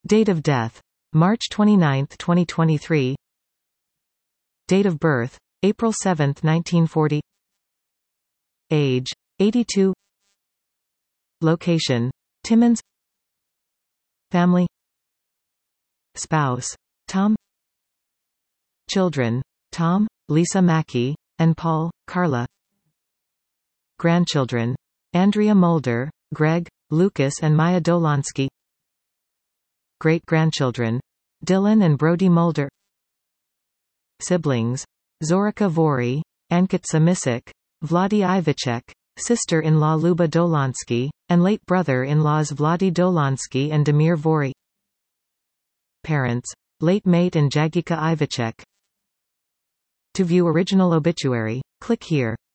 Date of death: March 29, 2023. Date of birth: April 7, 1940. Age: 82. Location: Timmins. Family: Spouse: Tom. Children: Tom, Lisa Mackey, and Paul, Carla. Grandchildren: Andrea Mulder, Greg, Lucas and Maya Dolansky. Great-grandchildren: Dylan and Brody Mulder. Siblings: Zorica Vori, Ankit Misik, Vladi Ivacek, sister-in-law Luba Dolansky, and late brother-in-laws Vladi Dolansky and Damir Vori. Parents: late mate and Jagika Ivacek. To view original obituary, click here.